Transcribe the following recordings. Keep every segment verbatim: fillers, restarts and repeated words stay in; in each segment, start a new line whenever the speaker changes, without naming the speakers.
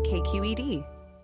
K Q E D.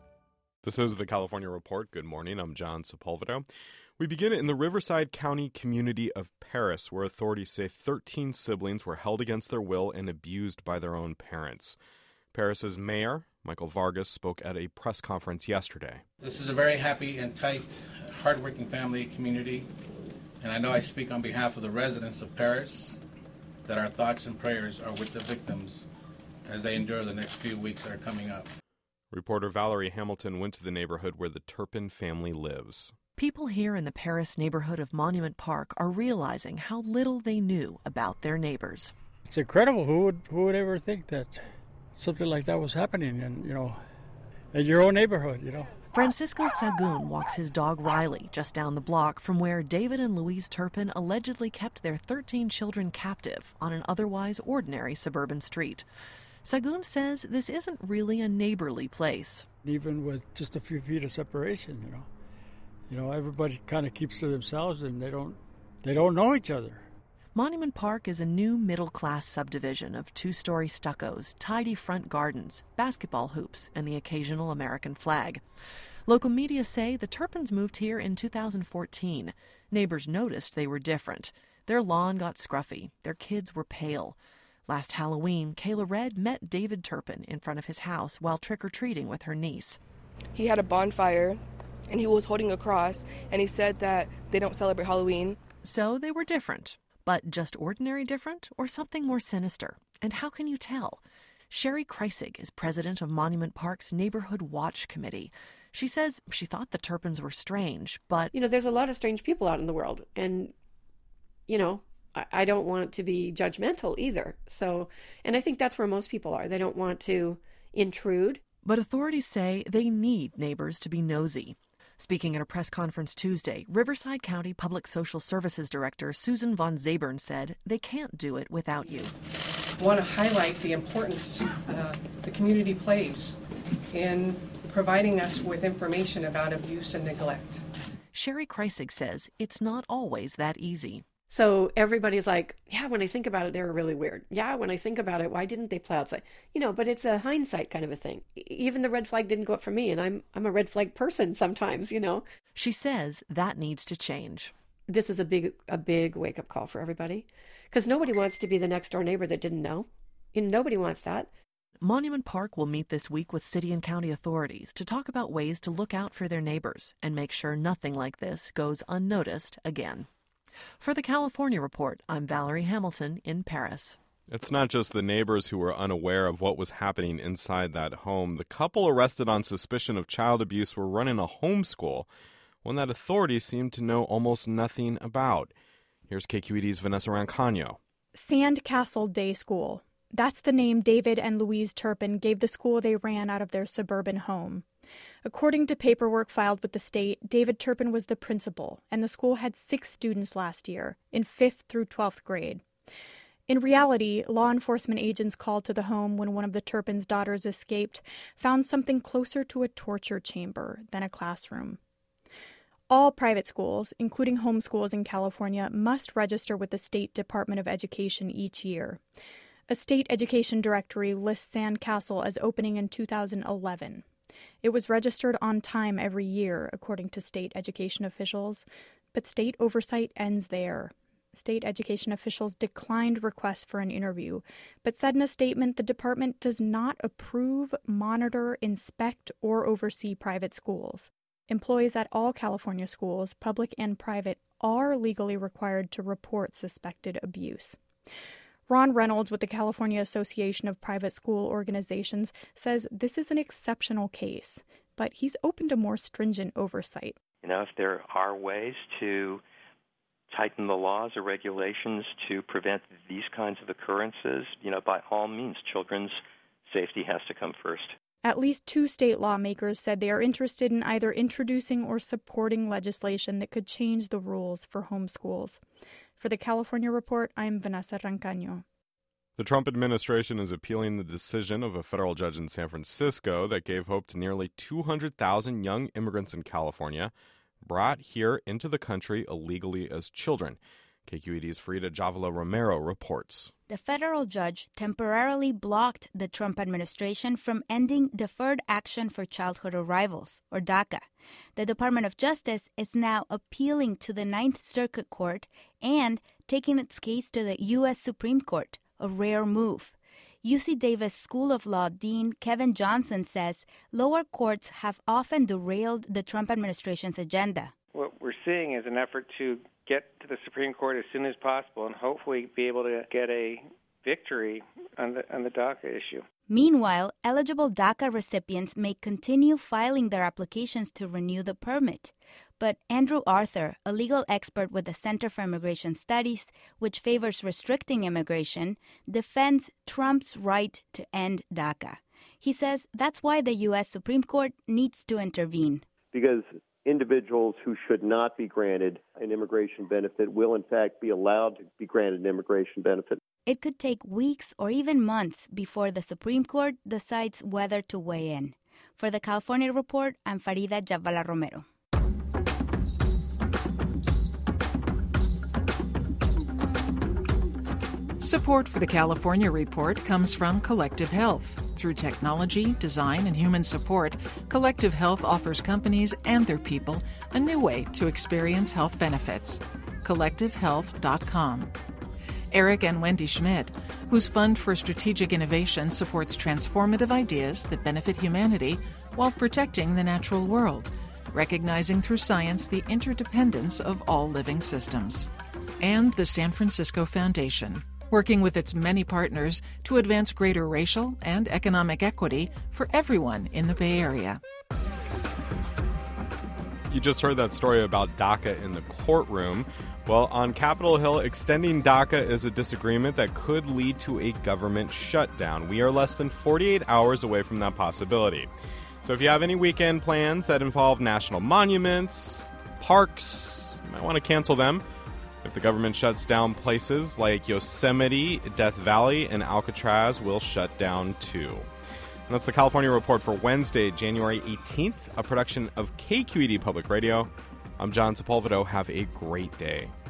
This is the California Report. Good morning. I'm John Sepulveda. We begin in the Riverside County community of Perris, where authorities say thirteen siblings were held against their will and abused by their own parents. Perris's mayor, Michael Vargas, spoke at a press conference yesterday.
This is a very happy and tight, hardworking family community, and I know I speak on behalf of the residents of Perris that our thoughts and prayers are with the victims as they endure the next few weeks that are coming up.
Reporter Valerie Hamilton went to the neighborhood where the Turpin family lives.
People here in the Perris neighborhood of Monument Park are realizing how little they knew about their neighbors.
It's incredible. Who would who would ever think that something like that was happening in, you know, in your own neighborhood, you know?
Francisco Sagun walks his dog Riley just down the block from where David and Louise Turpin allegedly kept their thirteen children captive on an otherwise ordinary suburban street. Sagun says this isn't really a neighborly place.
Even with just a few feet of separation, you know, you know, everybody kind of keeps to themselves and they don't, they don't know each other.
Monument Park is a new middle-class subdivision of two-story stuccos, tidy front gardens, basketball hoops, and the occasional American flag. Local media say the Turpins moved here in two thousand fourteen. Neighbors noticed they were different. Their lawn got scruffy. Their kids were pale. Last Halloween, Kayla Red met David Turpin in front of his house while trick-or-treating with her niece.
He had a bonfire, and he was holding a cross, and he said that they don't celebrate Halloween.
So they were different. But just ordinary different or something more sinister? And how can you tell? Sherry Kreisig is president of Monument Park's Neighborhood Watch Committee. She says she thought the Turpins were strange, but...
You know, there's a lot of strange people out in the world. And, you know, I, I don't want to be judgmental either. So, and I think that's where most people are. They don't want to intrude.
But authorities say they need neighbors to be nosy. Speaking at a press conference Tuesday, Riverside County Public Social Services Director Susan Von Zabern said they can't do it without you.
I want to highlight the importance uh, the community plays in providing us with information about abuse and neglect.
Sherry Kreisig says it's not always that easy.
So everybody's like, yeah, when I think about it, they were really weird. Yeah, when I think about it, why didn't they play outside? You know, but it's a hindsight kind of a thing. Even the red flag didn't go up for me, and I'm I'm a red flag person sometimes, you know.
She says that needs to change.
This is a big a big wake-up call for everybody, because nobody wants to be the next-door neighbor that didn't know. You know, nobody wants that.
Monument Park will meet this week with city and county authorities to talk about ways to look out for their neighbors and make sure nothing like this goes unnoticed again. For the California Report, I'm Valerie Hamilton in Perris.
It's not just the neighbors who were unaware of what was happening inside that home. The couple arrested on suspicion of child abuse were running a homeschool, one that authorities seem to know almost nothing about. Here's K Q E D's Vanessa Rancagno.
Sandcastle Day School. That's the name David and Louise Turpin gave the school they ran out of their suburban home. According to paperwork filed with the state, David Turpin was the principal, and the school had six students last year, in fifth through twelfth grade. In reality, law enforcement agents called to the home when one of the Turpin's daughters escaped found something closer to a torture chamber than a classroom. All private schools, including homeschools in California, must register with the State Department of Education each year. A state education directory lists Sandcastle as opening in two thousand eleven. It was registered on time every year, according to state education officials, but state oversight ends there. State education officials declined requests for an interview, but said in a statement the department does not approve, monitor, inspect, or oversee private schools. Employees at all California schools, public and private, are legally required to report suspected abuse. Ron Reynolds with the California Association of Private School Organizations says this is an exceptional case, but he's open to more stringent oversight.
You know, if there are ways to tighten the laws or regulations to prevent these kinds of occurrences, you know, by all means, children's safety has to come first.
At least two state lawmakers said they are interested in either introducing or supporting legislation that could change the rules for homeschools. For the California Report, I'm Vanessa Rancagno.
The Trump administration is appealing the decision of a federal judge in San Francisco that gave hope to nearly two hundred thousand young immigrants in California brought here into the country illegally as children. K Q E D's Frida Javala Romero reports.
The federal judge temporarily blocked the Trump administration from ending Deferred Action for Childhood Arrivals, or DACA. The Department of Justice is now appealing to the Ninth Circuit Court and taking its case to the U S Supreme Court, a rare move. U C Davis School of Law Dean Kevin Johnson says lower courts have often derailed the Trump administration's agenda.
What we're seeing is an effort to get to the Supreme Court as soon as possible and hopefully be able to get a victory on the on the DACA issue.
Meanwhile, eligible DACA recipients may continue filing their applications to renew the permit. But Andrew Arthur, a legal expert with the Center for Immigration Studies, which favors restricting immigration, defends Trump's right to end DACA. He says that's why the U S Supreme Court needs to intervene.
Because individuals who should not be granted an immigration benefit will, in fact, be allowed to be granted an immigration benefit.
It could take weeks or even months before the Supreme Court decides whether to weigh in. For the California Report, I'm Farida Javala Romero.
Support for the California Report comes from Collective Health. Through technology, design, and human support, Collective Health offers companies and their people a new way to experience health benefits. collective health dot com. Eric and Wendy Schmidt, whose Fund for Strategic Innovation supports transformative ideas that benefit humanity while protecting the natural world, recognizing through science the interdependence of all living systems. And the San Francisco Foundation, working with its many partners to advance greater racial and economic equity for everyone in the Bay Area.
You just heard that story about DACA in the courtroom. Well, on Capitol Hill, extending DACA is a disagreement that could lead to a government shutdown. We are less than forty-eight hours away from that possibility. So if you have any weekend plans that involve national monuments, parks, you might want to cancel them. If the government shuts down, places like Yosemite, Death Valley, and Alcatraz will shut down too. And that's the California Report for Wednesday, January eighteenth, a production of K Q E D Public Radio. I'm John Sepulveda. Have a great day.